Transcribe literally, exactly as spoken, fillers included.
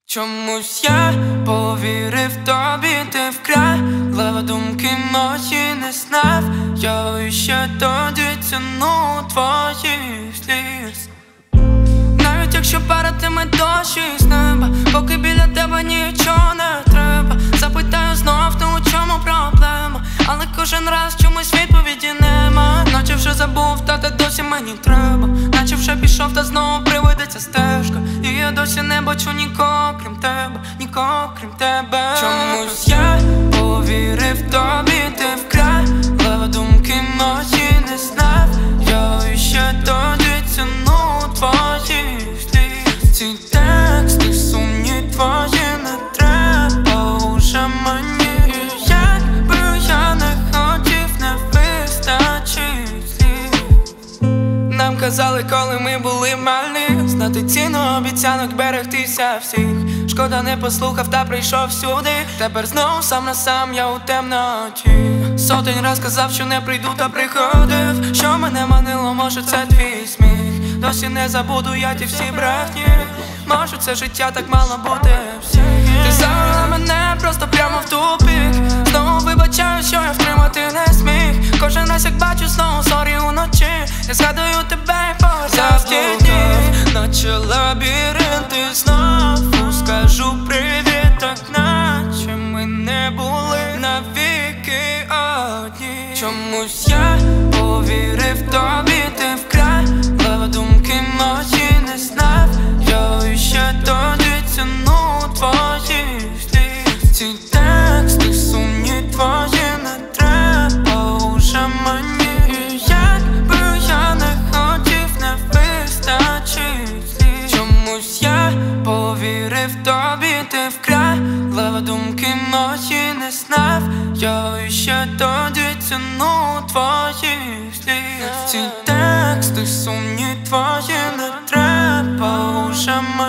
Чомусь я повірив тобі, ти вкрала думки мої, не знав я ще тоді ціну твоїх сліз. Навіть якщо падатиме дощ із неба, поки біля тебе нічого не треба. Запитаю знов, то у чому проблема, але кожен раз чомусь відповіді нема. Наче вже забув, та та досі мені треба. Наче вже пішов, та знову приведеться стежка. І я досі не бачу нікого крім тебе, нікого крім тебе. Чомусь я повірив тобі, ти вкрала думки мої, не знав я ще тоді ціну твоїх сліз. Ці тексти сумні твої не треба уже мені. Якби я не хотів, не вистачить слів. Нам казали, коли ми були малі, знати ціну обіцянок, берегтися всіх. Шкода, не послухав та прийшов сюди. Тепер знов сам на сам я у темноті. Сотень раз казав, що не прийду, та приходив. Що мене манило, може це твій сміх. Досі не забуду я ті всі брехні. Може це життя так мало бути всіх. Ти завела мене просто прямо в тупик. Знову вибачаю, що я втримати не зміг. Кожен раз як бачу, знову зорі уночі. Я згадую тебе і повертав ті дні. Наче лабіринти знову скажу привіт, так наче ми не були навіки одні. Чомусь я повірив тобі, ти вкрала думки мої, не знав я ще тоді ціну твоїх сліз. Ці тексти сумні твої не треба уже мені. Якби я не хотів, не вистачить слів. Чомусь я повірив тобі, ти вкрала думки мої, не знав я ще тоді ціну твоїх сліз. Ці тексти сумні твої не треба уже мені.